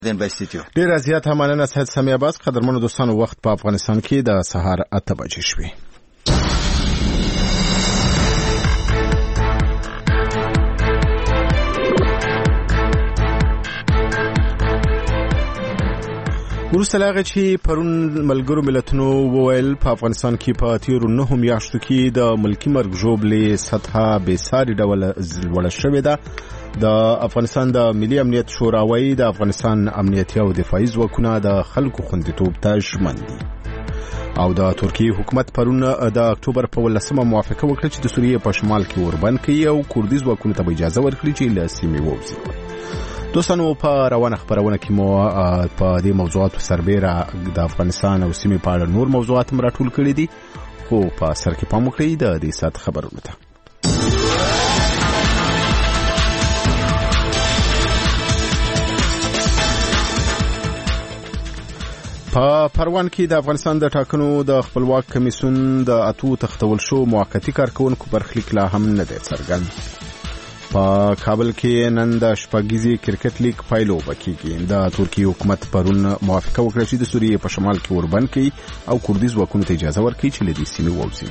ډیر زیات مننه سید سمیع عباس. قدرمنو دوستانو، وخت په افغانستان کې د سهار 8 بجې شوې. وروسته له هغې چې پرون ملګرو ملتونو وویل په افغانستان کې په تیرو 9 میاشتو کې د ملکي مرګ ژوبلې سطحه بېساري ډول لوړه شوې ده. د افغانستان د ملي امنیت شورا وايي د افغانستان امنیتي او دفاعي ځواکونه د خلکو خوندیتوب ته ژمن دي. او د ترکیې حکومت پرون د اکتوبر په 18 موافقه وکړه چې د سوریې په شمال کې اوربند کړي او کردي ځواکونو ته اجازه ورکړي چې له سیمې ووځي. دوستانو، په روانه خبرونه کې مو په دې موضوعاتو سربېره د افغانستان او سیمې په اړه نور موضوعات هم راټول کړي دي، خو په سر کې پام وکړئ د دې ساعت خبرونو ته. په پروان کې د افغانستان د ټاکنو د خپلواک کمیسیون د 8 تختول شو موقتی کارکونکو برخلیک لا هم نه دی څرګند. په کابل کې نن د شپږیزې کرکټ لیګ پایلوبه کېږي. د ترکیې حکومت پرون موافقه وکړه چې د سوریې په شمال کې اوربند کړي او کردي ځواکونو ته اجازه ورکړي چې له دې سیمې ووځي.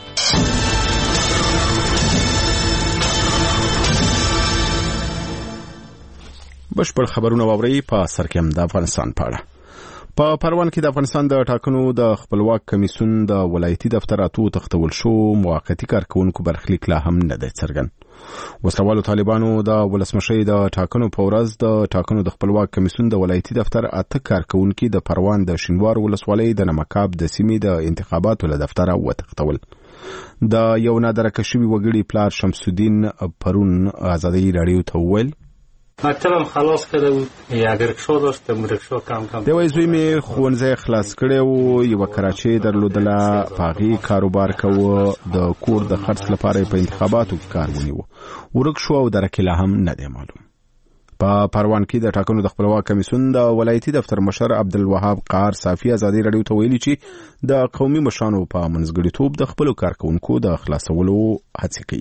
بشپړ خبرونه واورئ په سر کې هم د افغانستان په اړه. په پروان کې د افغانستان د ټاکنو د خپلواک کمیسیون د ولایتي دفتر 8 تختول شو موقتی کارکونکو برخلیک لا هم نه دی څرګند. وسلوالو طالبانو د ولسمشۍ د ټاکنو په ورځ د ټاکنو د خپلواک کمیسیون د ولایتي دفتر 8 کارکونکو د پروان د شینوار ولسوالۍ د نمکاب د سیمې د انتخاباتو له دفتر وتښتول. د یو نادرکه شوي وګړي پلار شمس الدین پرون آزادۍ راډیو ته وویل مکتبم خلاص کرده بود، یک رکشا داشتم، رکشا کم کم. دوی زوی می ښوونځی خلاص کړی و، یو کراچۍ درلودله، پاغي کاروبار کوه، د کور د خرڅ لپاره په انتخاباتو کې کار ونیو. ورک شو او درک لا هم نه دی معلوم. په پروان کې د ټاکنو د خپلواک کمیسیون د ولایتي دفتر مشر عبدالوهاب قار صافي آزادۍ راډیو ته ویلي چې د قومي مشرانو په منځګړیتوب د خپلو کارکونکو د خلاصولو هڅې کوي.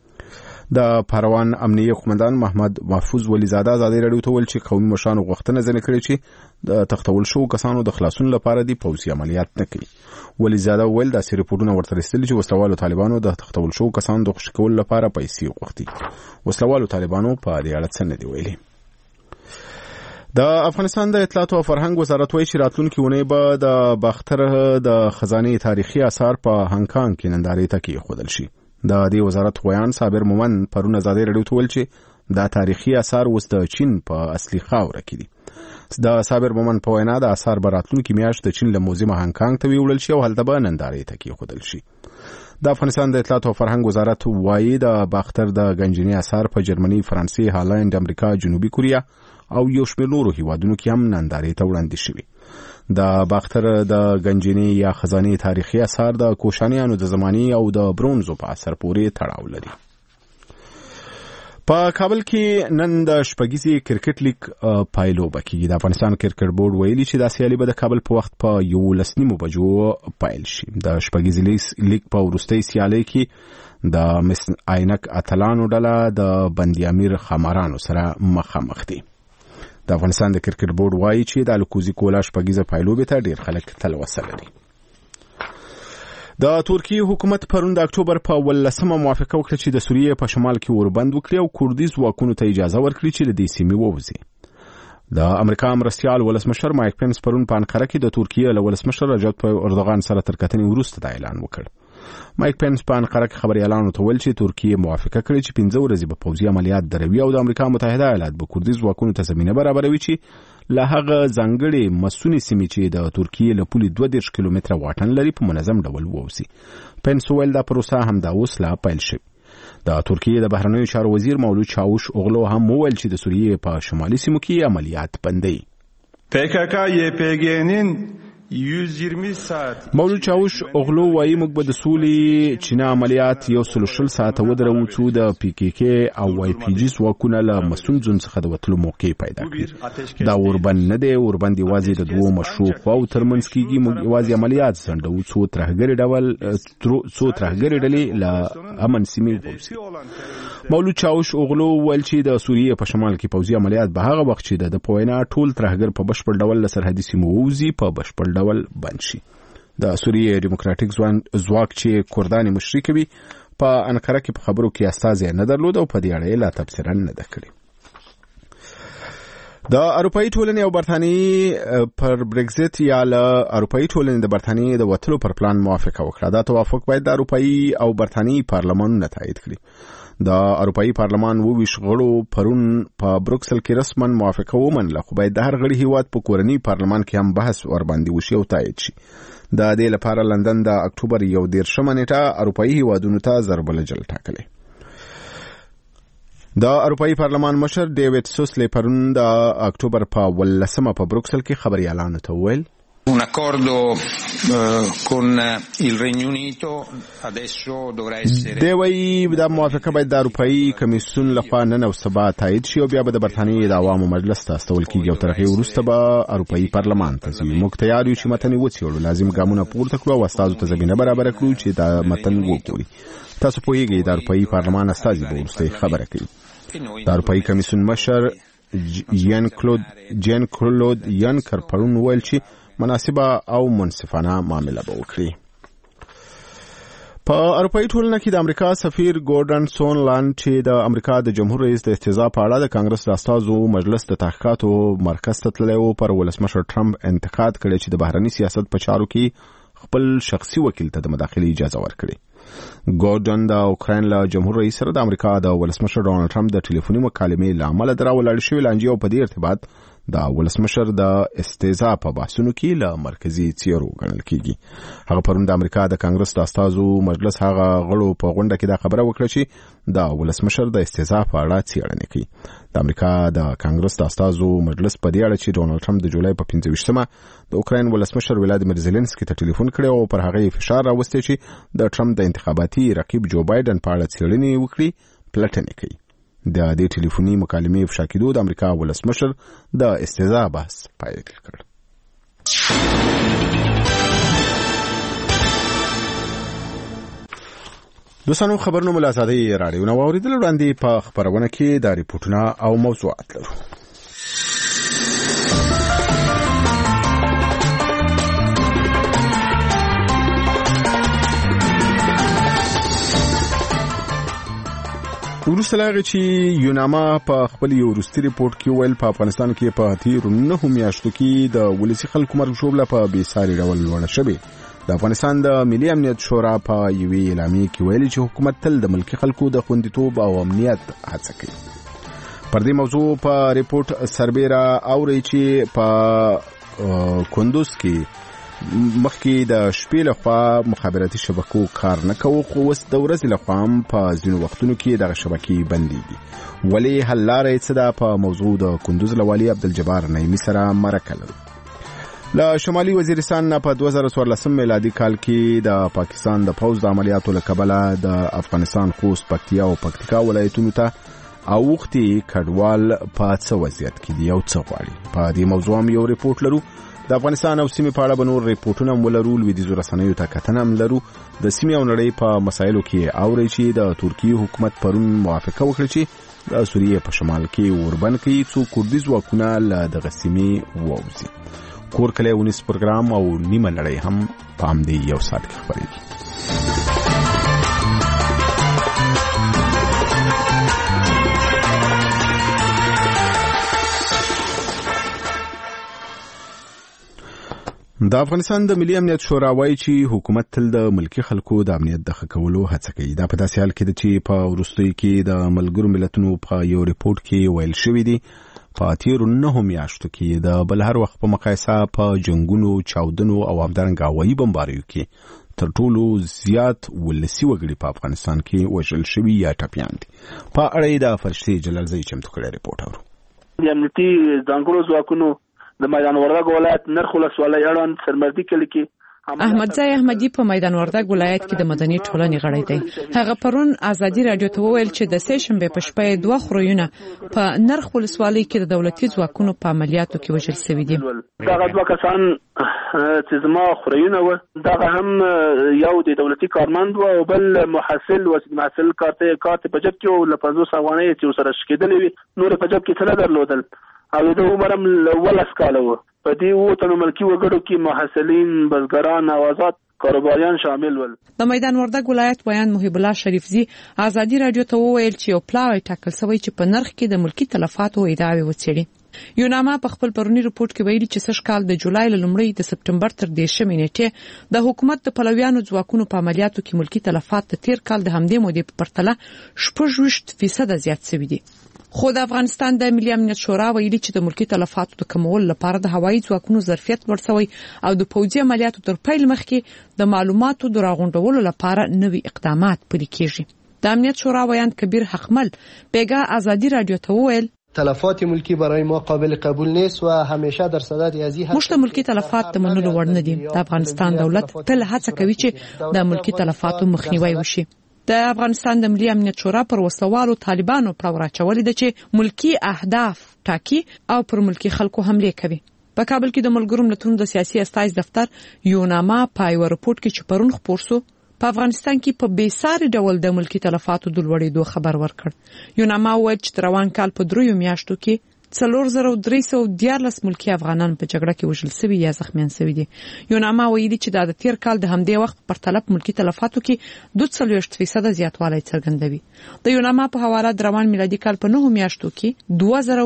د پروان امنیه قومندان محمد محفوظ ولیزاده آزادۍ راډیو ته ویل چې قومي مشرانو غوښتنه ځنې کړې چې د تختول شو کسانو د خلاصون لپاره د پوځي عملیات نه کوي. ولیزاده ویل داسې ریپورټونه ورته رسېدلي چې وسلوالو طالبانو د تختول شو کسانو د خوشي کولو لپاره پیسې غوښتي. وسلوالو طالبانو په دې اړه څه نه دي ویلي. د افغانستان د اطلاعات او فرهنګ وزارت وايي چې راتلونکي اونۍ به د باختر د خزانه تاریخي آثار په هانګ کانګ کې نندارې ته کېښودل شي. د دې وزارت ویان صابر مومن پرون آزادۍ راډیو ته ویل چې دا تاریخي آثار اوس د چین په اصلي خاوره کې دي. د صابر مومن په وینا د آثار به راتلونکي میاشت د چین له موزیمه هانګ کانګ ته ویوړل شي او هلته به نندارې ته کېښودل شي. د افغانستان د اطلاعات او فرهنګ وزارت وايي د باختر د ګنجني آثار په جرمني، فرانسې، هالند، امریکا، جنوبي کوریا او یو شمېر نورو هیوادونو کې هم نندارې ته وړاندې شوي. د باختر د گنجینی یا خزانه تاریخي اثار د کوشانیانو د زماني او د برونزو په اثر پورې تړاو لري. په کابل کې نن د شپږیزې کرکټ لیګ پایلوبه کېږي. د افغانستان کرکټ بورډ ویلي چې دا سیالي به د کابل په وخت په 11:30 بجو پیل شي. د شپږیزې لیګ په وروستۍ سیالۍ کې د مس عینک اتلانو ډله د بندي امیر خمارانو سره مخامخ دي. د افغانستان د کرکټ بورډ وايي چې د الکوزي کولا شپږیزه پایلوبې ته ډیر خلک تلوسه لري. د ترکیې حکومت پرون د اکتوبر په 18 موافقه وکړه چې د سوریې په شمال کې اوربند وکړي او کردي ځواکونو ته اجازه ورکړي چې له دې سیمې ووځي. د امریکا مرستیال ولسمشر مایک پنس پرون په انقره کې د ترکیې له ولسمشر رجب طیب اردوغان سره تر کتنې وروسته دا اعلان وکړ. مایک پنس په انقره کې خبريالانو ته ویل چې ترکیه موافقه کړې چې 15 ورځې به پوځي عملیات دروي او د امریکا متحده ایالات به کردي ځواکونو ته زمينه برابروي چې له هغه ځانګړي مسونې سیمې چې د ترکیه له پولې 22 کیلومتره واټن لري په منظم ډول ووځي. پنس ویل دا پروسه هم دا اوس لا پیل شوه. د ترکیه د بهرنیو چارو وزیر مولود چاوش اوغلو هم ویل چې د سوریې په شمالي سیمو کې عملیات بندي. PKK YPG'nin 120 ساعت مولود چاوش اوغلو وایي موږ به د سولې چینه عملیات 120 ساعت ودرو چې د PKK او YPG ځواکونه له مسونځون څخه د وټلو موقع پیدا کړي. دا اوربند نه دی، اوربند یوازې د دوه مشروع او ترمنځ کېږي. موږ یوازې عملیات زندو څو ترهګری ډلې له امن سیمې ووځي. مولود چاوش اوغلو ویل چې د سوریې په شمال کې پوځي عملیات به هغه وخت چې د پوینا ټول ترهګر په بشپړ ډول سرحدي سیمو ووزي په بشپړ ډول بند شي. د سوریې ډیموکراټیک ځواک چې کردان مشري کوي په انقره کې په خبرو کې استازي نه درلود او په دې اړه لا تبصره نه ده کړې. د اروپאי ټولنې او برتانیې پر برگزیت یا له اروپאי ټولنې د برتانیې د وټلو پر پلان موافقه وکړه. دا توافق باید د اروپאי او برتانیې پارلمانونو تایید کړي. د اروپאי پارلمان 22 غړو پرون په بروکسل کې رسما موافقه ومنله، خو باید د هر غړي هیواد په کورنی پارلمان کې هم بحث ور باندې وشي او تایید شي. د دې لپاره لندن د اکتوبر 11 نیټه اروپאי هیوادونو ته ضرب الجل ټاکلې. د اروپאי پارلمان مشر ډیوډ سوسلی پرون د اکتوبر په 18 په بروکسل کې خبريالانو ته وویل Un accordo con il Regno Unito adesso dovrà essere. دوی د موافقه باید د اروپאי کمیسیون لخوا نن او سبا تایید شي او بیا به د برتانیې د عوامو مجلس ته استول کیږي او تر هغې وروسته به اروپאי پارلمان ته ځي. موږ تیار یو چې متن وڅېړو، لازم ګامونه پورته کړو او استازو ته زمینه برابره کړو چې دا متن وګوري. تاسو پوهیږئ د اروپאי پارلمان استازي به وروسته خبره کوي. د اروپאי کمیسیون مشر جان کلود یانکر پرون ویل چې مناسبه او منصفانه معامله به وکړي. په اروپאי ټولنه کې د امریکا سفیر ګوردن سونلاند چې د امریکا د جمهور رئیس د استیضاح په اړه د کانګرس د استازو مجلس د تحقیقاتو مرکز ته تللی و، پر ولسمشر ټرمپ انتقاد کړی چې د بهرني سیاست په چارو کې خپل شخصي وکیل ته د مداخلې اجازه ورکړي. ګوردن د اوکراین له جمهور رئیس سره د امریکا د ولسمشر ډونالد ټرمپ د ټلیفوني مکالمې له امله راولاړ شوې لانجې او په دې ارتباط د ولسمشر د استیضاح په بحثونو کې له مرکزي څیرو ګڼل کیږي. هغه پرون د امریکا د کانګرس د استازو مجلس هغه غړو په غونډه کې دا خبره وکړه چې د ولسمشر د استیضاح په اړه څیړنه کوي. د امریکا د کانګرس د استازو مجلس په دې اړه چې ډونالد ټرمپ د جولای په 25مه د اوکراین ولسمشر ولادیمیر زيلنسکي ته ټلیفون کړی او پر هغه فشار راوستی چې د ټرمپ د انتخاباتي رقیب جو بایدن په اړه څیړنې وکړي، پلټنې کوي. د دې ټلیفوني مکالمې افشا کېدو د امریکا ولسمشر د استیضاح بحث پیل کړ. دوستانو خبرونه ملازادي راډیو نو اوریدل وړاندې په خبرونه کې د ریپورتونو او موضوعات لرو. وروسته لاغه چې یوناما په خپل یو وروستي ریپورت کې ویل په افغانستان کې په تیر 9 میاشتو کې د ولسی خلکو مرګ شوبله په بیساري ډول لوړه شوې. د افغانستان د ملي امنیت شورا په یوې اعلامیه کې ویلي چې حکومت تل د ملکي خلکو د خوندیتوب او امنیت هڅه کوي. پر دې موضوع په ریپورت سربېره اوري چې په کندوز کې مخکې د شپې لخوا مخابراتي شبکو کار نه کوي، خو اوس د ورځې لخوا هم په ځینو وختونو کې دغه شبکې بندېږي. ولې حل لاره یې څه ده؟ په موضوع د کندوز له والي عبدالجبار نعیمي سره مرکه لرو. له شمالي وزیرستان نه په 2014 میلادي کال کې د پاکستان د پوځ د عملیاتو له کبله د افغانستان خوست، پکتیا او پکتیکا ولایتونو ته اوختي کډوال په څه وضعیت کې دي او څه غواړي. په دې موضوع هم یو ریپورت لرو. د افغانستان او سیمې په اړه به نور ریپورتونه هم ولرو. لویدیځو رسنیو ته کتنه هم لرو. د سیمې او نړۍ په مسایلو کې اوري چې د ترکیې حکومت پرون موافقه وکړه چې د سوریې په شمال کې اوربند کې څو کردي ځواکونه له دغه سیمې ووځي. کور کلی ونیس پروګرام او نیمه نړۍ هم په همدې یو ساعت کې خپرېږي. د افغانستان د ملي امنیت شورا وايي چې حکومت تل د ملکي خلکو د امنیت د ښه کولو هڅه کوي. دا په داسې حال کې ده چې په وروستیو کې د ملګرو ملتونو په یو ریپورت کې ویل شوی دی په تیرو 9 میاشتو کې د بل هر وخت په مقایسه په جنگونو، چاودنو او همدارنګه هوایي بمباریو کې تر ټولو زیات ولسي وګړي په افغانستان کې وژل شوي یا ټپیان دي. په اړه یې د فرشتې جلالزی چمتو کړی ریپورت اورو. د امنیتي ځانګړو ځواکونو د میدان وردګ ولایت نرخ ولسوالۍ اړوند سرمردي کلي کې احمدزای احمدی په میدان وردګ ولایت کې د مدني ټولنې غړی دی. هغه پرون ازادي رادیو ته وویل چې د سې شنبه په شپه 2 خرویونه په نرخ ولسوالۍ کې د دولتي ځواکونو په عملیاتو کې وژل شوي دي. دا 2 کسان چې زما خوريونه و دا هم یو د دولتي کارمند و او بل محصل و محصل کارته په جب کې او ل 500 افغانۍ چې سره شکېدلې وي نور په جب کې څه درلودل او د عمرم ولس کاله و په دې وو تنو ملکی وګړو کې محصلین بزګران او آزاد کاروباریان شامل ول. د میدان وردګ ولایت بیان محب الله شریفزی ازادي رادیو ته وویل چې یو پلاوی ټاکل شوی چې په نرخ کې د ملکی تلفاتو ادعاوې وڅېړي. یوناما په خپل پرونی رپورت کې ویلي چې سږ کال د جولای له لومړۍ د سپټمبر تر 10 نیټې د حکومت د پلویانو ځواکونو په عملیاتو کې ملکی تلفات د تیر کال د همدې مودې په پرتله 6% زیات شوي دي. خو د افغانستان د ملي امنیت شورا ویلي چې د ملکی تلفاتو د کمولو لپاره د هوایي ځواکونو ظرفیت لوړ شوی او د پوځي عملیاتو تر پیل مخکې د معلوماتو د راغونډولو لپاره نوي اقدامات پلي کیږي. د امنیت شورا ویان کبیر حقمل پیګه ازادي رادیو ته وویل تلفات ملکی برای ما قابل قبول نیست و همیشه درصد ریاضی مشت ملکی تلفات د منلو وړ نه دي. د افغانستان دولت تل هڅه کوي چې د ملکی تلفاتو مخنیوي وشي. د افغانستان د ملي امنیت شورا پر وسوالو طالبانو پلو راچولې ده چې ملکی اهداف ټاکي او پر ملکی خلکو حمله کوي. په کابل کې د ملګرو ملتونو د سیاسي استایز دفتر یوناما پای ورپورت کې چې پرون خبر شو په افغانستان کې په بیساري ډول د ملکی تلفاتو د لوړېدو خبر ورکړ. یوناما وایي چې روان کال په 3 میاشتو کې 4314 ملکی افغانان په جګړه کې وژل شوي یا زخمیان شوي دي. یوناما ویلي چې د تیر کال د همدې وخت په پرتله ملکی تلفاتو کې 42% زیاتوالی څرګندوي. د یوناما په حواله د روان میلادي کال په 9 میاشتو کې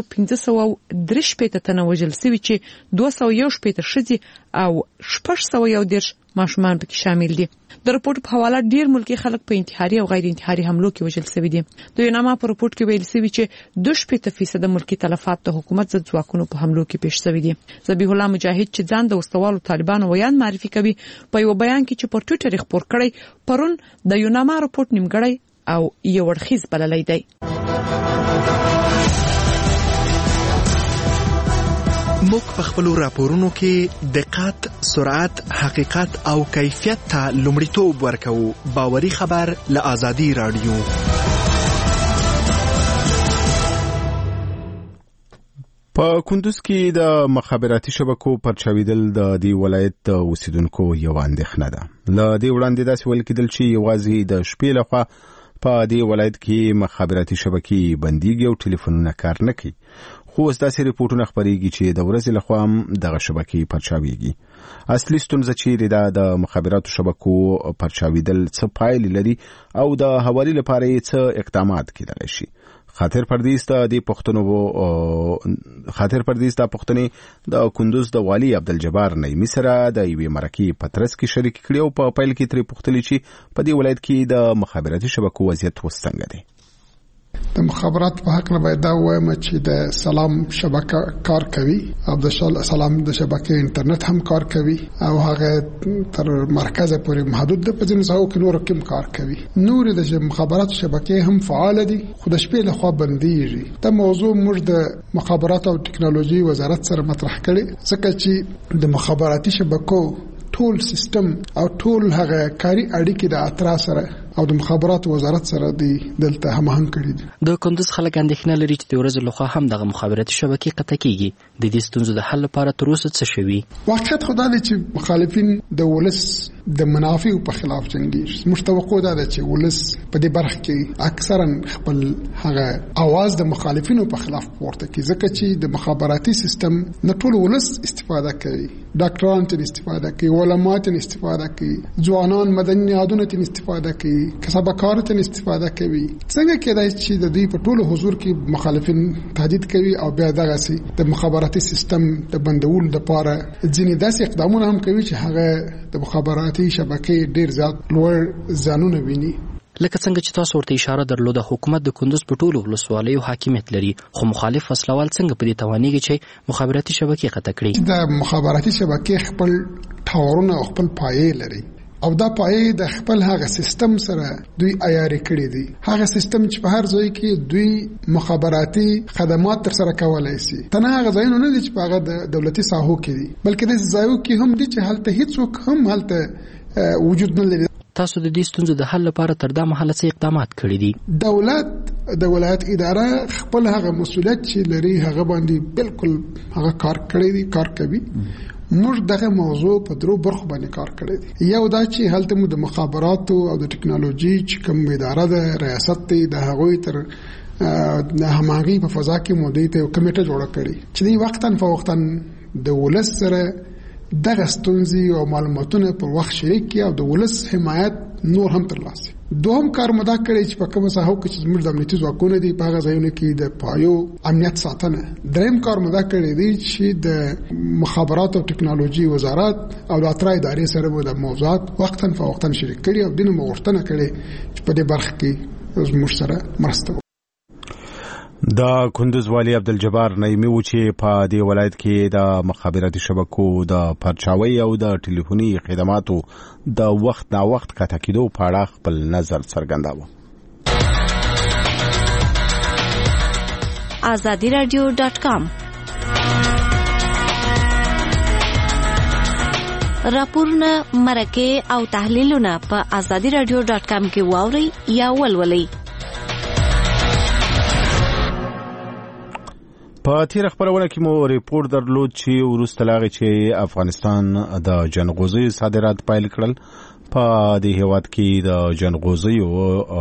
2513 تنه وژل شوي چې 211 ښځې او 611 ماشومان پکې شامل دي. د رپورت په حواله ډیر ملکی خلک په انتحاري او غیر انتحاري حملو کې وژل شوي دي. د یوناما په رپورت کې ویل شوی چې 2% ملکی تلفات د حکومت ضد ځواکونو په حملو کې پیښ شوي دي. ذبیح الله مجاهد چې ځان د وسوالو طالبانو ویان معرفي کوي په یو بیان کې چې پر ټوئیټر خبر کړی پرون د یوناما رپورت نیمګړی او یو ورخیز بللی دی. موږ په خپل راپورونو کې دقت، سرعت، حقیقت او کیفیت ته لومړیتوب ورکوو. باوري خبر له ازادي رادیو. په کندوز کې د مخابراتي شبکو پرچاویدل د دې ولایت د اوسیدونکو یو اندېښنه ده. له دې وړاندې داسې ویل کېدل چې یوازې د شپې لخوا په دې ولایت کې مخابراتي شبکې بنديږي او ټلیفونونه کار نه کوي. خو اوس داسې ریپورټونه خپرېږي چې د ورځې لخوا هم دغه شبکې پرچاویږي. اصلي ستونزه چیرې ده؟ د مخابراتو شبکو پرچاویدل څه پایلې لري او د حوالې لپاره یې څه اقدامات کېدلی شي؟ خاطر پردیس د پښتنې د کندوز د والی عبدالجبار نعیمی سره د یوې مرکې په ترڅ کې شریک کړي او په پیل کې ترې پوښتلي چې په دې ولایت کې د مخابراتي شبکو وضعیت اوس څنګه دی. د مخابرات په حق نه باید دا وایم چې د سلام شبکه کار کوي او د سلام د شبکې انټرنیټ هم کار کوي او هغه تر مرکز پورې محدود ده. په ځینو ځایونو کې نور کوم کار کوي. نور د مخابرات شبکې هم فعال دي خو د شپې لخوا بنديږي. دا موضوع موږ د مخابرات او ټکنالوژي وزارت سره مطرح کړي ځکه چې د مخابراتي شبکو ټول سیستم او ټول هغه کاری اړیکې د اترا سره او د مخابرات وزارت سره دی دلته هماهنګ کړي دي. د کندوز خلک اندېښنه لري چې د ورځې لخوا هم دغه مخابراتي شبکې قطع کیږي. د دې ستونزو د حل لپاره تر اوسه څه شوي؟ واقعیت خو دا دی چې مخالفین د ولس د منافعو په خلاف جنګیږي. موږ توقع ده چې ولس په دې برخه کې اکثرا خپل هغه आवाज د مخالفینو په خلاف پورته کوي ځکه چې د مخابراتي سیستم نه ټول ولس استفاده کوي. ډاکټران ته استفاده کوي، علما ته استفاده کوي، ځوانان مدني نهادونه ته استفاده کوي، کسبکار ته استفاده کوي. څنګه کېدای چې د دوی په ټولو حضور کې مخالفین تهدید کوي او بیا دغه سي د مخابراتي سیستم د بندولو لپاره ځینې داسې اقدامونه هم کوي چې هغه د مخابراتي شبکې ډیر زیات لوړ ځانونه ویني. لکه څنګه چې تاسو ورته اشاره درلوده حکومت د کندوز په ټولو ولسوالیو حاکمیت لري خو مخالف فصلوال څنګه په دې توانېږي چې مخابراتي شبکې قطع کړي؟ د مخابراتي شبکې خپل ټاورونه او خپل پایې لري او دا پایې د خپل هغه سیستم سره دوی عیاري کړی دي. هغه سیستم چې په هر ځای کې دوی مخابراتي خدمات تر سره کولای شي. تنه هغه ځایونه نه دي چې په هغه د دولتي ساحو کې دي بلکې د ځایو کې هم دي چې هلته هیڅوک هم هلته وجود نه لري. تاسو د دې ستونزو د حل لپاره تر دا مهاله څه اقدامات کړي دي؟ دولت د ولایت اداره خپل هغه مسولیت چې لري هغه باندې بالکل هغه کار کړی دي، کار کوي. موږ دغه موضوع په درو برخو باندې کار کړی دی. یو دا چې هلته مو د مخابراتو او د ټکنالوژي چې کوم اداره د ریاست دی د هغوی تر همغږي په فضا کې مو د کمیټه جوړه کړې چې دی وختاً فوختاً د ولس سره دغه ستونزې او معلوماتونه په وخت شریک کړي او د ولس حمایت نور هم ترلاسه. دوهم کار مو دا کړی چې په کومه ساحو کې چې زموږ د امنیتي ځواکونه دي په هغه ځایونو کې د پایو امنیت ساتنه. دریم کار مو دا کړی دی چې د مخابرات او ټکنالوژي وزارت او د اترا ادارې سره مو د موضوعات وختاً فوختاً شریک کړي او دینه مو غوښتنه کړې چې په دې برخه کې زموږ سره مرسته وکړي. د کندوز والی عبدالجبار نعیمی و چې په دې ولایت کې د مخابراتي شبکو د پرچاوي او د ټلیفوني خدماتو د وخت نا وخت کته کېدو په اړه خپل نظر څرګنداوه. azadiradio.com راپورونه مرکه او تحلیلونه په azadiradio.com کې واوري یا ولولئ. په تیر خبرونه کې مو ریپورت درلود چې وروسته لاغې چې افغانستان د جنغوزیو صادرات پیل کړل. په دې هیواد کې د جنغوزیو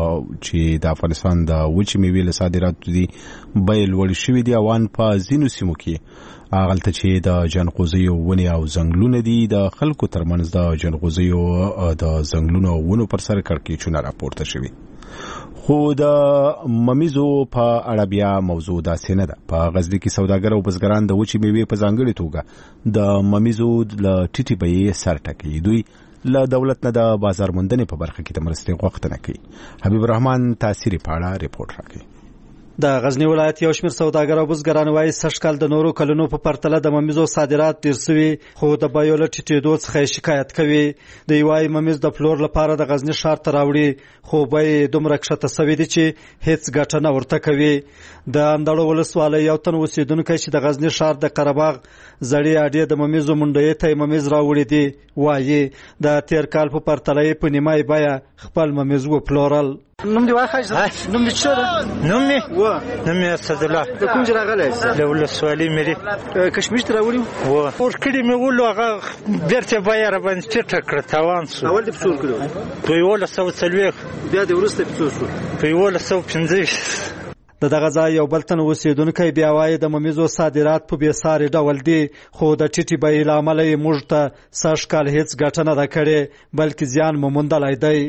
چې د افغانستان د وچې میوې له صادراتو دي بیې لوړې شوي دي. اوان په ځینو سیمو کې هغلته چې د جنغوزیو ونې او ځنګلونه دي د خلکو ترمنځ د جنغوزیو د ځنګلونو او ونو پر سر کړکېچونه راپورته شوي. خو د ممیزو په اړه بیا موضوع داسې نه ده. په غزني کې سوداګر او بزګران د وچې میوې په ځانګړې توګه د ممیزو له ټیټې بیې سر ټکوي. دوی له دولت نه د بازار موندنې په برخه کې د مرستې غوښتنه کوي. حبیب الرحمن تاثیر په اړه ریپورت راکوي. د غزنی ولایت یو شمېر سوداګر او بزګران وایي سږ کال د نورو کلونو په پرتله د ممیزو صادرات ډېر سوي خو د بیو له ټیټېدو څخه شکایت کوي. دوی وایي ممیز د پلور لپاره د غزني ښار ته راوړي خو بیې دومره کښته سوي دي چې هیڅ ګټه نه ورته کوي. د اندړو ولسوالۍ یو تن اوسېدونکی چې د غزني ښار د قرهباغ زړې اډې د ممیزو منډیې ته ممیز راوړي دي وایي د تېر کال په پرتله یې په نیمایي بیه خپل ممیز وپلورل. نوم دی واخج نوم دی څه ده؟ نوم می اسدالله. د کوم ځای راغلی؟ د ولسوالۍ مری کشمیر ته راوړي و. ورکړي مې ولو هغه بیرته بیه را باندې ټیټه کړه تاوان شو. اول دې څو کړو؟ په 1140. بیا د وروسته په څو شو؟ په 1150. د دغه ځای یو بل تن اوسېدونکی بیا وایي د ممیزو صادرات په بې ساري ډول دي خو د ټیټې بیې له امله یې موږ ته سږ کال هېڅ ګټه نه ده کړې بلکې زیان مو موندلی دی.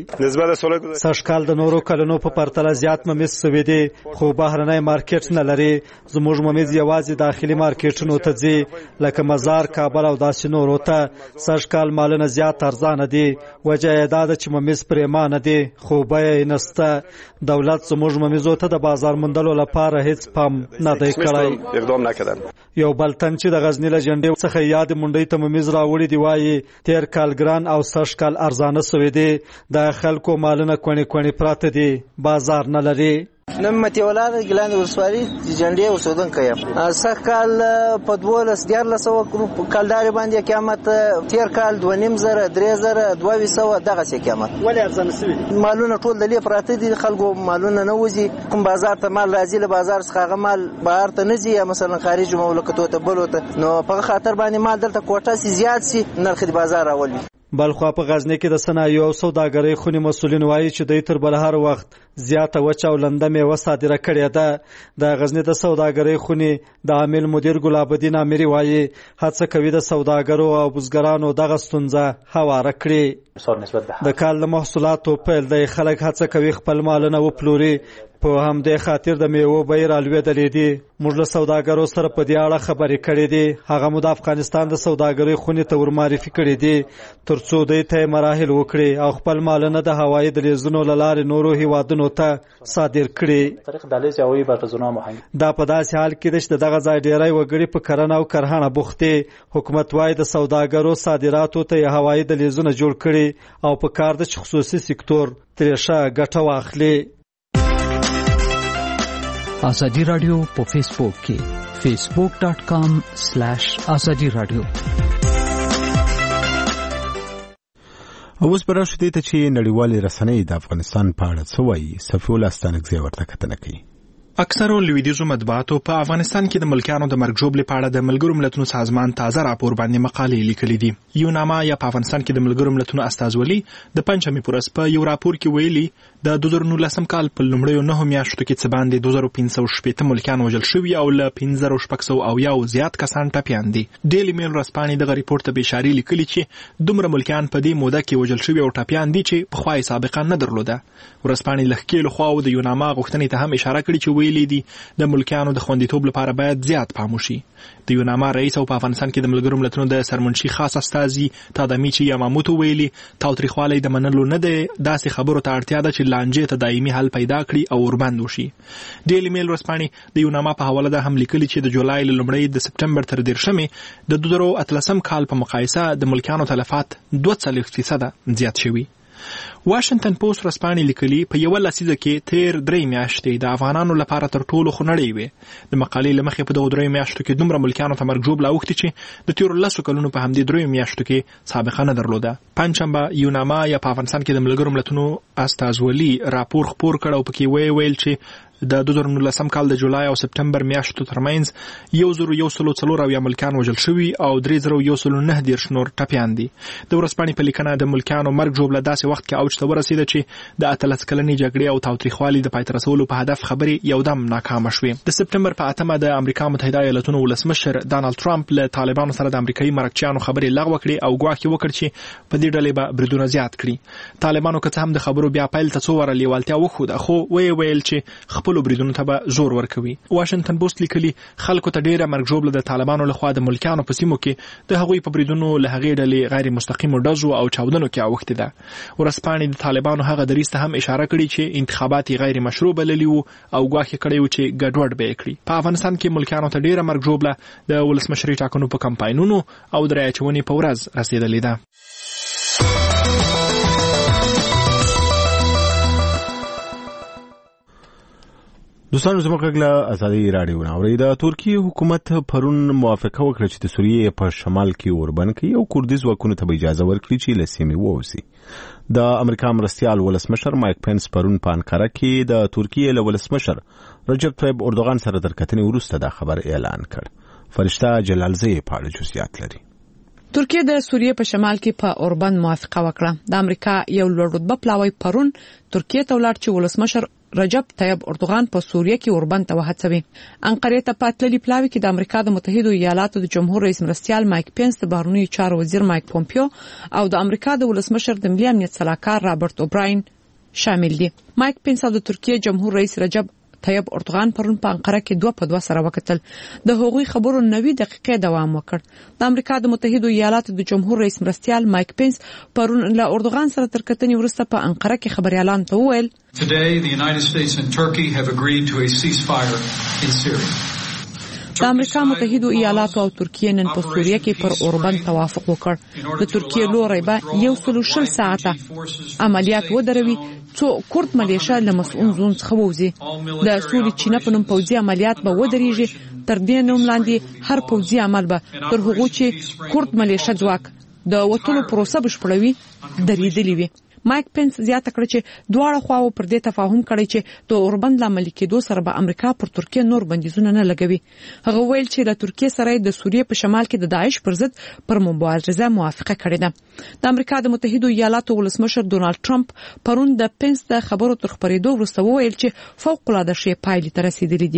سږ کال د نورو کلونو په پرتله زیات ممیز سوي دي خو بهرنی مارکیټ نه لري. زموږ ممیز یوازې داخلي مارکیټونو ته ځي لکه مزار، کابل او داسې نورو ته. سږ کال مالونه زیات ارزانه دي. وجه یې دا ده چې ممیز پرېمانه دي خو بیه یې نسته. دولت زموږ ممیزو ته د بازار موندنې لپاره هیڅ پام نه دی کړی. اقدام نکردن. یو بل تن چې د غزني له جنډې څخه یاد منډۍ ته ممیز راوړي دی وایي تیر کال ګران او سږ کال ارزانه سوي دي. د خلکو مالونه کونې کونې پراته دي بازار نه لري. نم متي ولاد ګلاند ورسوالي جنډې اوسودونکی یم. سږ کال په 1200 کالدارې باندې قیمت، تیر کال 2500 3000 2200 دغسې قیمت. ولې ارزانه سوي دي؟ مالونه ټول د لې پراته دي. خلکو مالونه نه وځي. کوم بازار ته مال راځي له بازار څخه هغه مال بهر ته نه ځي یا مثلا خارجي مملکتو ته بلو ته نو په خاطر باندې مال دلته کوټه سي زیات سي نرخ د بازار راولي. بلخوا په غزني کې د صنایعو او سوداګرۍ خونې مسؤلین وایي چې دوی تر بلهر وخت زیاته وچه او لنده میوه صادره کړې ده. د غزني د سوداګرۍ خونې د عامل مدیر ګلاب الدین اميري وایي هڅه کوي د سوداګرو او بزګرانو دغه ستونزه هواره کړي. د کال د محصولاتو پیل د خلک هڅه کوي خپل مالونه وپلوري. په همدې خاطر د میوو بیې رالوېدلې دي. موږ له سوداګرو سره په دې اړه خبرې کړې دي. هغه مو د افغانستان د سوداګرۍ خونې ته ورمعرفي کړي دي ترڅو دوی ته مراحل وکړي او خپل مالونه د هوایي دهلیزونو له لارې نورو هیوادونو ته صادر کړي. دا په داسې حال کې ده چې دغه ځای ډیری وګړي په کرنه او کرهڼه بوخت دي. حکومت وایي د سوداګرو صادراتو ته هوایي دهلیزونه جوړ کړي او په کار ده چې خصوصي سکتور ترې ښه ګټه واخلي. آزادی رادیو په فیسبوک کې facebook.com/azadi radio. اوس پر راشد ته چې نړیوالې رسنۍ د افغانستان په اړه څه وایي. صفي الله ستانکزی ورته کتنه کوي. اکثرو لویدیزو مطبوعاتو په افغانستان کې د ملکیانو د مرګ ژوبلې په اړه د ملګرو ملتونو سازمان تازه راپور باندې مقالې لیکلې دي. یوناما یا په افغانستان کې د ملګرو ملتونو استازولي د پنځمې پورس په یو راپور کې ویلي د 2019 کال په لومړیو 9 میاشتو کې څه باندې 2560 ملکیان وژل شوي او له 1500 زیات کسان ټپیان دي. ډیلی میل ورځپاڼې دغه ریپورت ته بشاري لیکلي چې دومره ملکیان په دې موده کې وژل شوي او ټپیان دي چې پخوا یې سابقه نه درلوده. ورځپاڼې لهکې له خوا د یوناما غوښتنې ته هم اشاره کړې چې ویلي دي د ملکیانو د خوندیتوب لپاره باید زیات پام وشي. د یوناما رئیس او په افغانستان کې د ملګرو ملتونو د سرمنشي خاص استازي تادامیچی یاماموتو ویلي تاوتریخوالی د منلو نه دی، داسې خبرو ته اړتیا ده چې لانجې ته دایمي حل پیدا کړي او وربند وشي. ډیلی میل ورځپاڼې د یوناما په حواله ده هم لیکلي چې د جولای له لومړۍ د سپټمبر تر 13 د 2013 کال په مقایسه د ملکیانو تلفات 42% زیات شوي. واشنگټن پوسټ ورځپاڼې لیکلي په یوه لسیزه کې تیر 3 میاشتې د افغانانو لپاره تر ټولو خونړۍ وې. د مقالې له مخې په دغو 3 میاشتو کې دومره ملکیانو ته مرګ ژوبله اوښتې چې د تېرو 10 کلونو په همدې 3 میاشتو کې سابقه نه درلوده. پنجشنبه یوناما یا په افغانستان کې د ملګرو ملتونو استازولي راپور خپور کړ او پکې ویل چې د 2019 کال د جولای او سپټمبر میاشتو ترمنځ 1104 ملکیان وژل شوي او 3119 نور ټپیان دي. د ورځپاڼې په لیکنه د ملکیانو مرګ ژوبله داسې وخت کې اوج ته ورسېده چې د 18 کلنې جګړې او تاوتریخوالي د پای ته رسولو په هدف خبرې یودم ناکامه شوې. د سپټمبر په 8 د امریکا متحده ایالاتونو ولسمشر ډانلډ ټرمپ له طالبانو سره د امریکایي مرکچیانو خبرې لغوه کړې او ګواښ وکړ چې په دې ډلې به بریدونه زیات کړي. طالبانو که څه هم د خبرو بیا پیل ته څو واره لیوالتیا وښوده، خو ویل چې خپلو بریدونو ته به زور ورکوي. واشنگټن پوسټ لیکلي خلکو ته ډیره مرګ ژوبله د طالبانو لخوا د ملکیانو په سیمو کې د هغوی په بریدونو له هغې ډلې غیر مستقیمو ډزو او چاودنو کې اوښتې ده. ورځپاڼې د طالبانو هغه دریځ ته هم اشاره کړې چې انتخابات یې غیر مشروع بللي وو او ګواښ یې کړی و چې ګډوډ به یې کړي. په افغانستان کې ملکیانو ته ډیره مرګ ژوبله د ولسمشرۍ ټاکنو په کمپاینونو او د رایې اچونې په ورځ رسېدلې ده. دوستانو زموږ غږ له ازادي راډیو نه اورئ. د ترکیې حکومت پرون موافقه وکړه چې د سوریې په شمال کې اوربند کړي او کردي ځواکونو ته به اجازه ورکړي چې له سیمې ووځي. د امریکا مرستیال ولسمشر مایک پنس پرون په انقره کې د ترکیې له ولسمشر رجب طیب اردوغان سره تر کتنې وروسته دا خبر اعلان کړ. فرشته جلالزی په اړه جزئیات لري. ترکیه د سوریې په شمال کې په اوربند موافقه وکړه. د امریکا یو لوړ رتبه پلاوی پرون ترکیه ته ولاړ چې ولسمشر رجب طیب اردوغان په سوریه کې اوربند ته وهڅوي. انقره ته په تللي پلاوي کې د امریکا د متحده ایالاتو د جمهور رئیس مرستیال مایک پنس، د بهرنیو چارو وزیر مایک پومپیو او د امریکا د ولسمشر د ملي امنیت سلاکار رابرټ اوبراین شامل دي. مایک پنس او د ترکیه جمهور رئیس رجب طیب اردوغان پرون په انقره کې 2 په 2 سره وکتل. د هغوی خبرو 90 دقیقې دوام وکړ. د امریکا د متحده ایالاتو د جمهور رئیس مرستیال مایک پنس پرون له اردوغان سره تر کتنې وروسته په انقره کې خبريالان ته وویل Today the United States and Turkey have agreed to a ceasefire in Syria. د امریکا متحده ایالاتو او ترکیه نن په سوریه کې پر اوربند توافق وکړ. د ترکیه لوري به 120 ساعته عملیات ودروي څو کورد ملیشه له مسؤل زون څخه ووزي. د سولې چینه په نوم پوځي عملیات به ودرېږي. تر دې نوم لاندې هر پوځي عمل به تر هغه چې کورد ملیشه ځواک د وټلو پروسه بشپړوي درېدلې وي. مایک پنس زیاته کړ چې دواړه خواو پر دې تفاهم کړی چې د اوربند لامل کېدو سره به امریکا پر ترکیه نور بندیزونه نه لګوي. هغه ویل چې د ترکیه سره د سوریې په شمال کې د داعش پر ضد پر مبارزه موافقه کړې ده. د امریکا د متحده ایالاتو ولسمشر ډونالد ټرمپ پرون د پنس د خبرو تر خبرېدو وروسته وویل چې فوق العاده ښې پایلې ته رسیدلې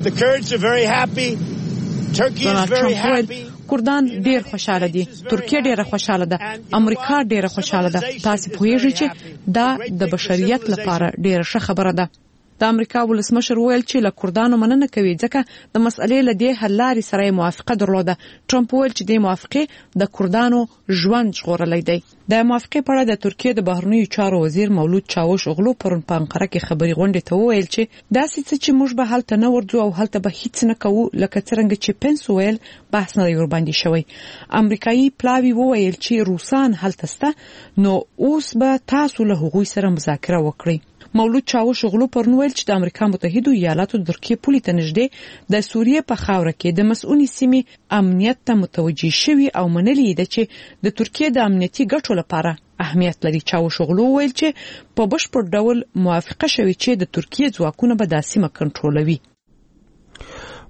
دي. ډونالد ټرمپ ویل کردان ډیر خوشاله دي، ترکیه ډیره خوشاله ده، امریکا ډیره خوشاله ده. تاسو پوهیږئ چې دا د بشریت لپاره ډیره ښه خبره ده. د امریکا ولسمشر ویل چې له کردانو مننه کوي ځکه د مسئلې له دې حل لارې سره موافقه درلوده. ټرمپ ویل چې د موافقې د کردانو ژوند ژغورلی دی. د موافقې په اړه د ترکیه د بهرنیو چارو وزیر مولود چاوش اوغلو پرون په انقره کې خبري غونډې ته وویل چې داسې څه چې موږ به هلته نه ورځو او هلته به هیڅ نه کوو لکه څرنګه چې پنس ویل بحث نه ورباندې شوی. امریکایي پلاوی وویل چې روسان هلته سته نو اوس به تاسو له هغوی سره مذاکره وکړئ. مولود چاوش اوغلو پرون ویل چې د امریکا متحده ایالاتو د ترکیه پولې ته نږدې د سوریې په خاوره کې د مسؤلې سیمې امنیت ته متوجي شوي او منلي ده چې د ترکیه د امنیتي ګټو لپاره اهمیت لري. چاوش اوغلو ویل چې په بشپړ ډول موافقه شوې چې د ترکیه ځواکونه به د سیمه کنټرولوي.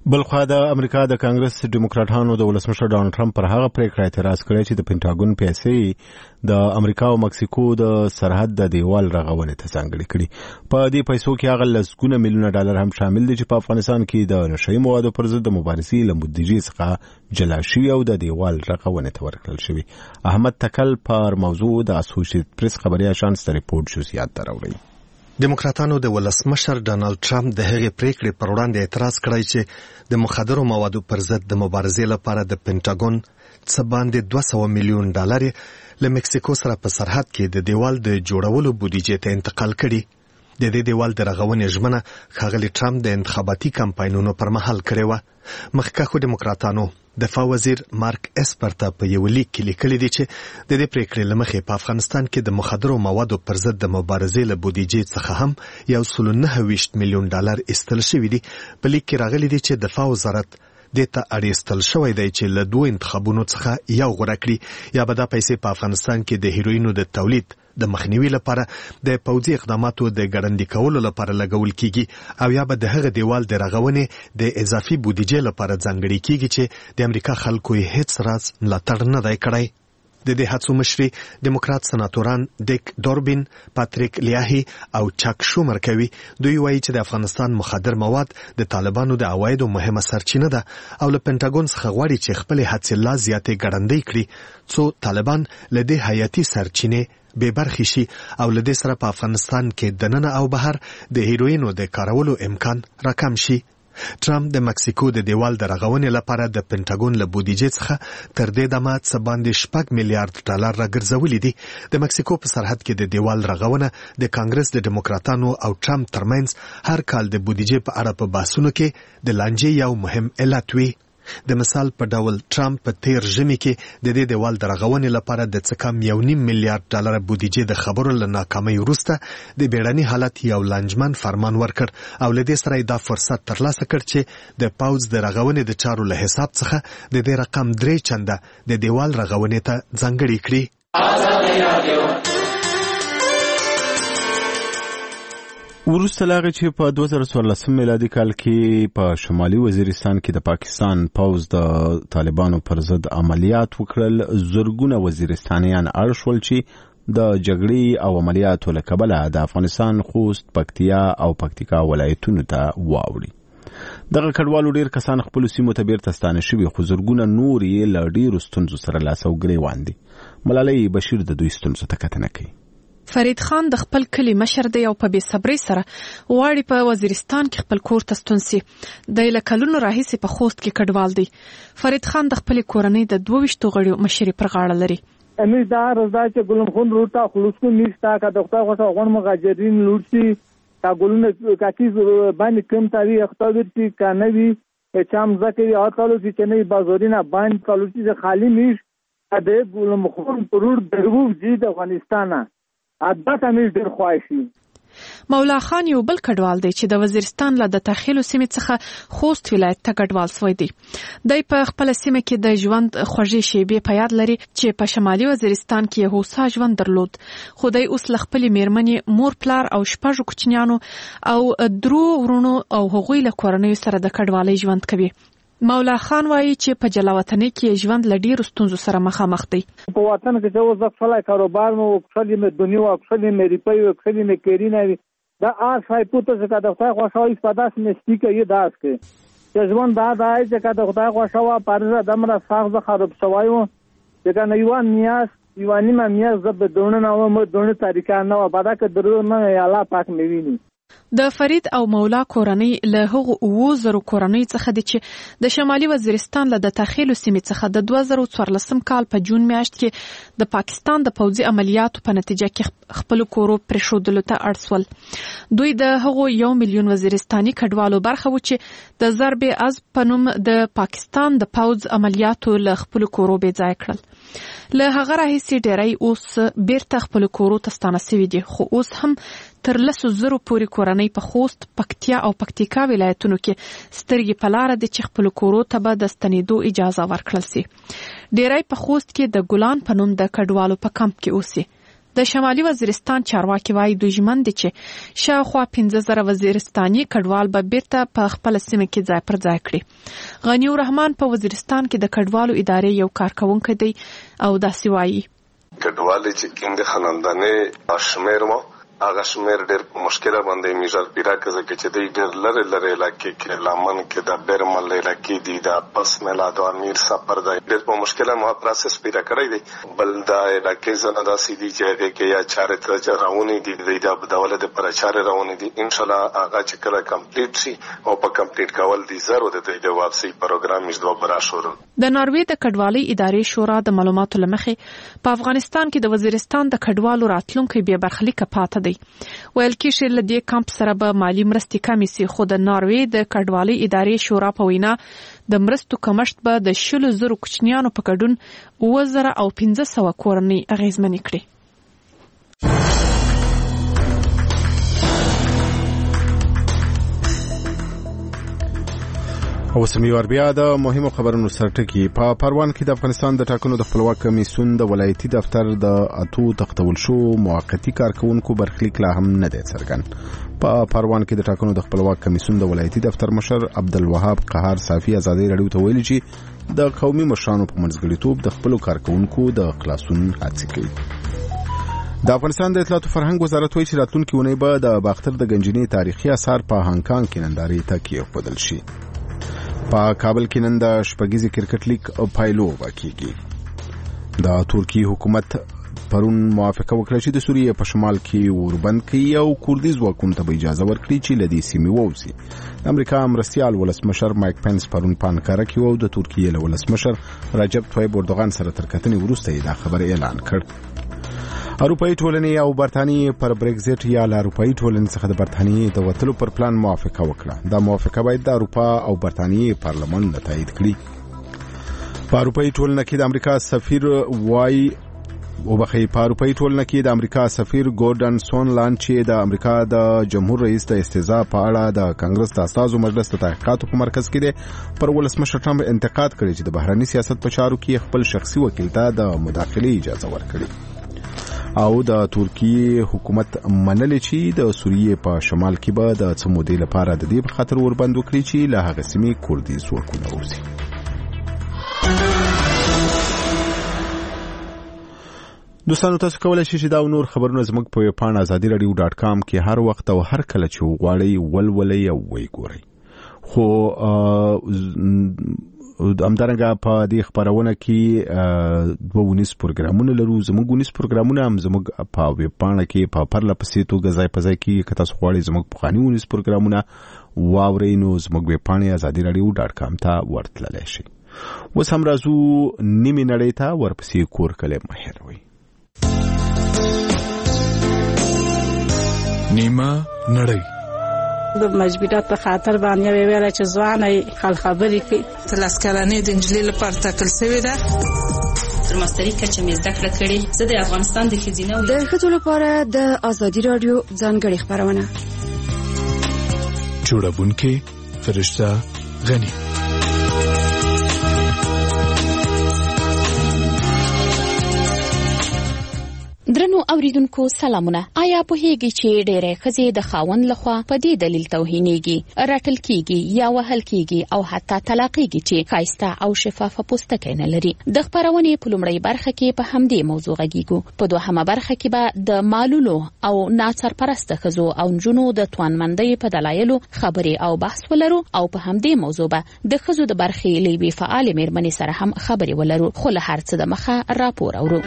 بلخوا د امریکا د کانګرس ډیموکراټانو د ولسمشر ډانلډ ټرمپ پر هغه پریکړه اعتراض کړی چې د پینټاګون پیسې د امریکا او مکسیکو د سرحد د دیوال رغونې ته ځانګړي کړي. په دې پیسو کې هغه لسګونه میلیونه ډالر هم شامل دي چې په افغانستان کې د نشئی موادو پر ضد د مبارزې له بودیجې څخه جلا شوي او د دیوال رغونې ته ورکړل شوي. احمد تکل پر موضوع د اسوسییټډ پریس خبري اژانس ته ریپورت جزئیات راوړي. ډیموکراتانو د ولسمشر ډانلډ ټرمپ د هغې پریکړې پر وړاندې اعتراض کړی چې د مخدرو موادو پر ضد د مبارزې لپاره د پینټاګون څه باندې 200 میلیون ډالر له مکسیکو سره په سرحد کې د دیوال د جوړولو بودیجې ته انتقال کړي. د دې دیوال د رغونې ژمنه ښاغلي ټرمپ د انتخاباتي کمپاینونو پر مهال کړې وه. مخکښو ډیموکراتانو دفاع وزیر مارک اسپر ته په یو لیک کې لیکلي دي چې د دې پریکړې له مخې په افغانستان کې د مخدرو موادو پر ضد د مبارزې له بودیجې څخه هم 1.9 میلیون ډالر ایستل شوي دي. په لیک کې راغلي دي چې دفاع وزارت دې ته اړیستل شوی دی چې له دوه انتخابونو څخه یو غوره کړي، یا به دا پیسې په افغانستان کې د هیروینو د تولید د مخنیوي لپاره د پوځي اقداماتو د ګړندي کولو لپاره لګول کیږي، او یا به د هغه دیوال د رغونې د اضافي بودیجې لپاره ځانګړي کیږي چې د امریکا خلکو یې هیڅ راز ملاتړ نه دی کړی. د دې هڅو مشري ډیموکرات سناتوران ډیک دوربین، پاتریک لیاهی او چاک شومر کوي. دوی وایي چې د افغانستان مخدر مواد د طالبانو د عوایدو مهمه سرچینه ده او له پینټاګون څخه غواړي چې خپل هڅې لا زیاتې ګړندۍ کړي څو طالبان له دې حیاتي سرچینې بے برخی شي او له دې سره په افغانستان کې دننه او بهر د هیروینو د کارولو امکان راکم شي. ټرمپ د مکسیکو د دیوال د رغونې لپاره د پینټاګون له بودیجې څخه تر دې دمه څه باندې 6 میلیارډ ډالر راګرځولي دي. د مکسیکو په سرحد کې د دیوال رغونه د کانګرس د ډیموکراتانو او ټرمپ ترمنځ هر کال د بودیجې په اړه په بحثونو کې د لانجې یو مهم علت وي. د مثال په ډول ټرمپ په تیر ژمي کې د دې دیوال د رغونې لپاره د څه کم 1.5 میلیارډ ډالر بودیجې د خبرو له ناکامۍ وروسته د بیړني حالت یو لانجمن فرمان ورکړ او له دې سره دا فرصت ترلاسه کړ چې د پوځ د رغونې د چارو له حساب څخه د دې رقم 3 چنده د دیوال رغونې ته ځانګړي کړي. وروسته لاغه چې په 2014 میلادي کال کې په شمالي وزیرستان کې د پاکستان پوځ د طالبانو پر ضد عملیات وکړل، زرګونه وزیرستانیان اړ شول چې د جګړې او عملیاتو له کبله د افغانستان خوست، پکتیا او پکتیکا ولایتونو ته واوړي. دغه کډوالو ډیر کسان خپل سیمو ته بیرته ستانه شوي، خو زرګونه نور یې له ډیرو ستونزو سره لاس او ګریوان دي. ملالۍ بشیر د دوی ستونزو ته کتنه کوي. فرید خان د خپل کلی مشر دی او په بې صبرۍ سره غواړي په وزیرستان کې خپل کور ته ستون سي. د له کلونو راهیسې په خوست کې کډوال دی. فرید خان د خپل کورنۍ د 22 غړو مشري پر غاړه لري. امیر دا رضا چې ګلم خون روتا خلوصکو نشتا کا دکتور غوښه غون مغاجرین لوټسي تا ګلونه کاکیز باندې کم تاریخ اختیار دي کانوي چام زکه او تعالی چې نه بازارینا باندې کالوچي چې خالی میش د ګلم خون پرور درو جی د افغانستان عادت امیر ډیر خوښي. مولا خان یو بل کډوال دی چې د وزیرستان له د تخیلو سیمې څخه خوست ولایت ته کډوال شوی دی. د په خپل سیمه کې د ژوند خوږې شیبې په یاد لري چې په شمالي وزیرستان کې هوسا ژوند درلود، خو د اوس لخپل میرمنې مور پلار او شپږ کوچنیانو او درو ورونو او هغوی له کورنۍ سره د کډوالۍ ژوند کوي. مولا خان وایي چې په جلاوطنۍ کې ژوند له ډیرو ستونزو سره مخامخ دی. په وطن کې چې اوس خپل کاروبار مو خپل مې دنیا او خپل مې ریپای او خپل مې کېرینه دا آسای پوتو چې د خدای خوښوي په داس مستي کې یی داس کې چې ژوند دا دای چې د خدای خوښوا پرزه دمره ساغ خراب شوایو چې نه یوان نیاس یوانی ما میاز زب دونه نو مو دونه طریقه نو بادا کې درو نه الله پاک مې ویني. د فرید او مولا کورنۍ له هغو 2000 کورنۍ څخه دي چې د شمالي وزیرستان له د تخیلو سیمې څخه د 2014 کال په جون میاشت کې د پاکستان د پوځي عملیاتو په نتیجه کې خپل کورو پرېښودلو ته اړ شول. دوی د هغو 1 میلیون وزیرستاني کډوالو برخه و چې د ضرب از په نوم د پاکستان د پوځ عملیاتو له خپل کورو بې ځای کړل. له هغه راهیسې ډیری اوس بیرته خپل کورو ته ستانه شوي دي، خو اوس هم تر 100,000 پورې کورنۍ په خوست، پکتیا او پکتیکا ولایتونو کې سترګې په لاره دي چې خپل کورو ته به د ستنېدو اجازه ورکړل شي. ډیری په خوست کې د ګلان په نوم د کډوالو په کمپ کې اوسي. د شمالي وزیرستان چارواکي وایي دوی ژمن دي چې شاوخوا 15,000 وزیرستاني کډوال به بیرته په خپل سیمه کې ځای پر ځای کړي. غنی الرحمن په وزیرستان کې د کډوالو ادارې یو کارکونکی دی او داسې وایي کډوال چې کیند خاندانې شمیر مو هغه شمیر ډېر په مشکله باندې میژر پیدا کړي چې دوی ډېر لري علاقې کې لامن کې د بیرمل علاقې دي د پس میلاد او امیر سفر دی ډېر په مشکله مو پروسس پیدا کړی دی بل د علاقې زنه داسې دي چې هغه کې یا چارې تر راونی دي د دولت پر چارې راونی دي ان شاء الله هغه چې کله کمپلیټ شي او په کمپلیټ کول دي ضرورت دی د واپسي پروګرام مش دوباره شروع. د ناروې د کډوالۍ ادارې شورا د معلوماتو لمخې په افغانستان کې د وزیرستان د کډوالو راتلونکي بیا برخلیک پاتې دی. ویل کېږي له دې کمپ سره به مالی مرستې کمې سي خو د ناروې د کډوالۍ ادارې شورا په وینا د مرستو کمښت به د 100,000 کوچنیانو په ګډون 2,500 کورنۍ اغیزمنې کړي. او سميوار بیا د مهمو خبرونو سرټکی په پروان کې د افغانستان د ټاکنو د خپلواک کمیسیون د ولایتي دفتر د اتو تختول شو موقتی کارکونکو برخلیک لا هم نه دی څرګند. په پروان کې د ټاکنو د خپلواک کمیسیون د ولایتي دفتر مشر عبدالوهاب قهار صافي ازادي رادیو ته ویلي چې د قومي مشرانو په منځګړیتوب د خپل کارکونکو د خلاصون هڅه کوي. د افغانستان د اطلاعات او فرهنګ وزارت وایي چې راتلونکي اونۍ به د باختر د گنجینې تاریخي آثار په هانګ کانګ کې نندارې ته کېښودل شي. په کابل کې نن د شپږیزې کرکټ لیګ پایلو وکړي. د ترکی حکومت پرون موافقه وکړه چې د سوریې په شمال کې اوربند کړي او کوردي ځواکونو ته اجازه ورکړي چې له دې سیمې ووځي. د امریکا مرستیال ولسمشر مایک پنس پرون په انکاره کې وو د ترکیې له ولسمشر رجب طیب اردوغان سره تر کتنې وروسته دا خبر اعلان کړ. اروپאי ټولنې او برتانیې پر برگزیټ یا له اروپאי ټولنې څخه د برتانیې د وتلو پر پلان موافقه وکړه. دا موافقه باید د اروپا او برتانیې پارلمان له تایید کړي. په اروپאי ټولنه کې د امریکا سفیر وای په اروپאי ټولنه کې د امریکا سفیر ګوردن سونلاند چې د امریکا د جمهور رئیس د استهزاء په اړه د کانګرس د اساسو مجلس د تحقیقاتو په مرکز کې دی پر ولسمشر ټرمپ انتقاد کړی چې د بهرنی سیاست په چارو کې خپل شخصي وکیل ته د مداخلې اجازه ورکړي. او د ترکیې حکومت منلې چې د سوریې په شمال کې به د څه مودې لپاره د دې په خاطر وربند وکړي چې له هغه سیمې کوردي ځواکونه وځي. دوستانو تاسو کولای شئ چې دا نور خبرونه زموږ په ویبپاڼه azadiradio.com کې هر وخت او هر کله چې وغواړئ ولولئ او وګورئ. خو همدارنګه په دې خبرونه کې دوه ونیس پروګرامونه لرو. زموږ ونیس پروګرامونه هم زموږ په ویبپاڼه کې په پرله پسې توګه ځای په ځای کې که تاسو غواړئ زموږ پخواني ونیس پروګرامونه واورئ نو زموږ ویبپاڼې azadiradio.com ته ورتللی شئ. اوس هم راځو نیمې نړۍ ته ورپسې کور کلی مه هېروئ. نیمه نړۍ د مجبورات په خاطر باندې ویل چې ځواني خل خبرې کوي. تلس کلنې د انجلۍ لپاره ټاکل شوې ده. تر ماستري کچه مې زده کړه کړې. زه د افغانستان د ښځینه د ښځو لپاره د ازادي رادیو ځانګړې خبرونه جوړونکې فرشته غني. درنو اوریدونکو سلامونه. آیا پوهیږئ چې ډېرې ښځې د خاوند لخوا په دې دلیل توهینېږي، رټل کیږي یا وهل کیږي او حتی طلاقېږي چې ښایسته او شفافه پوستکی نه لري؟ د خپرونې په لومړۍ برخه کې په همدې موضوع غږیږو. په دوهمه برخه کې به د معلولو او ناڅرپرسته ښځو او نجونو د توانمندۍ په دلایلو خبرې او بحث ولرو او په همدې موضوع به د ښځو د برخې له یوې فعالې مېرمنې سره هم خبرې ولرو. خو له هر څه د مخه راپور اورو.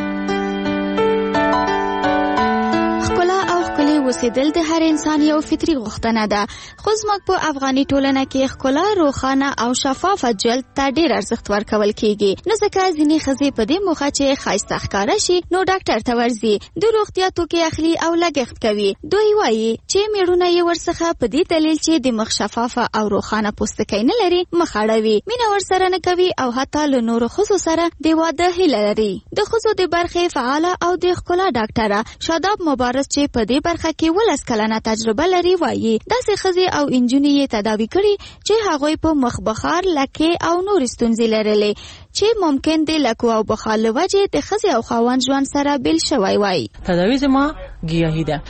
اوسېدل د هر انسان یو فطري غوښتنه ده، خو زموږ په افغاني ټولنه کې ښکلا روښانه او شفافه جلد ته ډېر ارزښت ورکول کېږي. نو ځکه ځینې ښځې په دې موخه چې ښایسته ښکاره شي نو ډاکټر ته ورځي، د روغتیا توکي اخلي او لګښت کوي. دوی وایي چې میړونه یې ورڅخه په دې دلیل چې د مخ شفافه او روښانه پوستکی نه لري مخ اړوي، مینه ورسره نه کوي او حتی له نورو ښځو سره د واده هیله لري. د ښځو د برخې فعاله او د ښکلا ډاکټره شاداب مبارز چې په دې برخه کې 10 کلنه تجربه لري وایي داسې ښځې او انجونې یې تداوي کړي چې هغوی په مخ بخار لکې او نور ستونزې لرلې چې ممکن د لکو او بخار له وجې د ښځې او خاوند ژوند سره بیل شوی وای. تداوی زما گیاهی ده.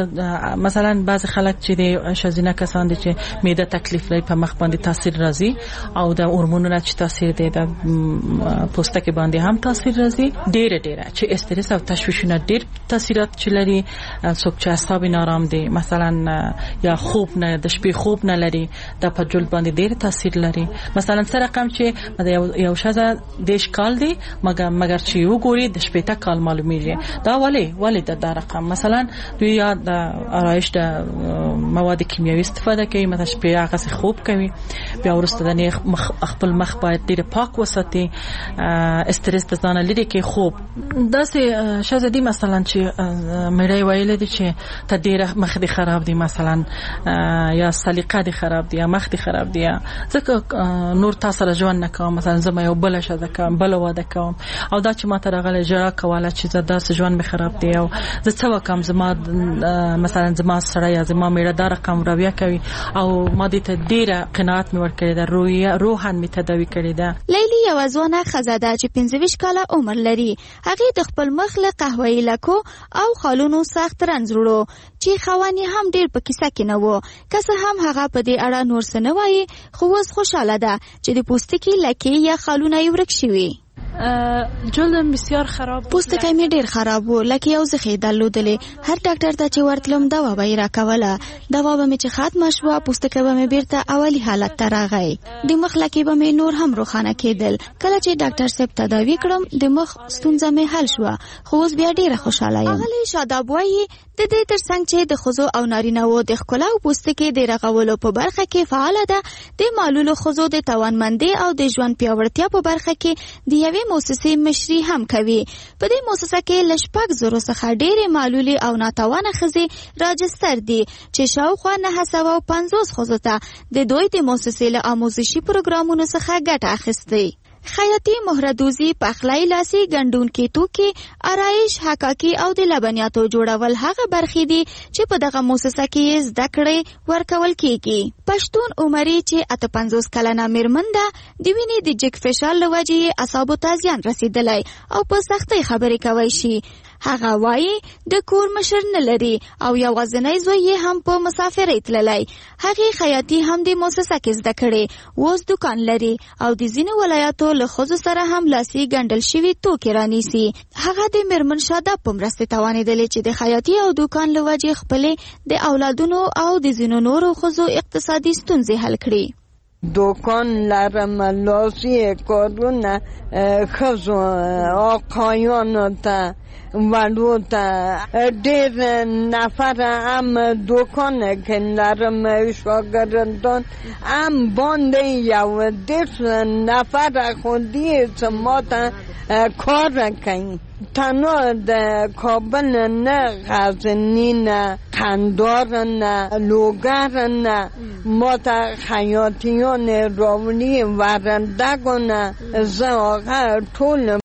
مثلا بعض خلک چې د شزینه کسان دي چې معده تکلیف لري په مخ باندې تاثیر راځي او د هورمونونو چې تاثیر دی د پوستکي باندې هم تاثیر راځي. ډېر چې استرس او تشویشونه ډېر تاثیرات چلري. څوک چې اعصاب نارام دي مثلا یا خوب نه د شپې خوب نه لري د په جلد باندې ډېر تاثیر لري. مثلا سره رقم چې یو شزه دیش کال دی مگر چې یو ګوري د شپې ته کال معلومیږي. دا ولی د رقم مثلا دوی یا د آرایش د مواد کیمیاوي استفاده کوي مثلا شپې هغه خوب کوي بیا ورسته د خپل مخ باید ډېر پاک وساتي استرس د ځان لري کې خوب داسې شزه دي مثلا چې مړی ویل دي چې ته ډېر مخ دي خراب دي مثلا یا سلیقه دي خراب دي یا مخ دي خراب دي ځکه نور تاسو را ژوند نه کوم مثلا زما یو بل شزه کوم بل واده کوم او دا چې ما ته راغله جړه کوله چې زدا ژوند می خراب دی او زه څه وکم زما مثلا زما سره یا زما میړه دا رقم راویا کوي او ما دې ته ډیره قناعت می ورکړې ده روحان می تداوی کړې ده. لیلی یو ځوانه ښځه ده چې 25 کاله عمر لري. هغه د خپل مخ له قهوه‌ای لکو او خالونو سخت رنځ وړو چې خوانی هم ډیر په کیسه کې نه وو. کسه هم هغه په دې اړه نور څه نه وایي خو اوس خوشاله ده چې د پوستکي لکې یا خالونه یې ورک شوي. جلدم بسیار خراب پوستکی مې ډیر خراب و لکه یو زخې درلودلې. هر ډاکټر ته چې ورتلم دوا به یې راکوله. دوا به مې چې ختمه شوه پوستکی به مې بیرته اولی حالت ته راغی. د مخ لکې به مې نور هم روښانه کېدل. کله چې ډاکټر صاحب تداوی کړم د مخ ستونزه مې حل شوه خو اوس بیا ډیره خوشاله یم. اغلی شاداب وایي د دې ترڅنګ چې د ښځو او نارینه‌وو د ښکلا او پوستکي د رغولو په برخه کې فعاله ده د معلولو ښځو د توانمندۍ او د ژوند پیاوړتیا په برخه کې د یوې مؤسسې مشري هم کوي. په دې مؤسسه کې له 6,000 څخه ډېرې معلولې او ناتوانه ښځې راجستر دي چې شاوخوا 950 ښځو ته د دوی د مؤسسې له آموزشي پروګرامونو څخه ګټه اخیستې. خیاطي، مهردوزي، پخلی، لاسي ګنډونکي توکي، آرایش، حکاکي او د لبنیاتو جوړول هغه برخې دي چې په دغه مؤسسه کې زده کړې ورکول کیږي. پښتون عمري چې 58 کلنه میرمن ده د وینې د جګ فشار له وجې اعصابو ته زیان رسیدلی او په سختۍ خبرې کوي شي. هغه وایي د کور مشر نه لري او یوازینی زوی یې هم په مسافرۍ تللی. هغې خیاطي هم د مؤسسه کې زده کړې. اوس دکان لري او د ځینو ولایاتو له ښځو سره هم لاسي ګنډل شوي توکي رانیسي. هغه د میرمن شاداب په مرستې توانېدلې چې د خیاطي او دکان له وجې خپلې د اولادونو او د ځینو نورو ښځو اقتصادي ستونزې حل کړي. دکان لرم لاسي کارونه ښځو آقایانو ته وړو ته ډېر نفر هم دکان کې لرم شاګردان هم باندې یو 10 نفر خودی چې ما ته کار کوي. تنها د کابل نه غزنی نه قندار نه لوګر نه ما ته خیاطیان راوړي ورندګونه زه هغه ټول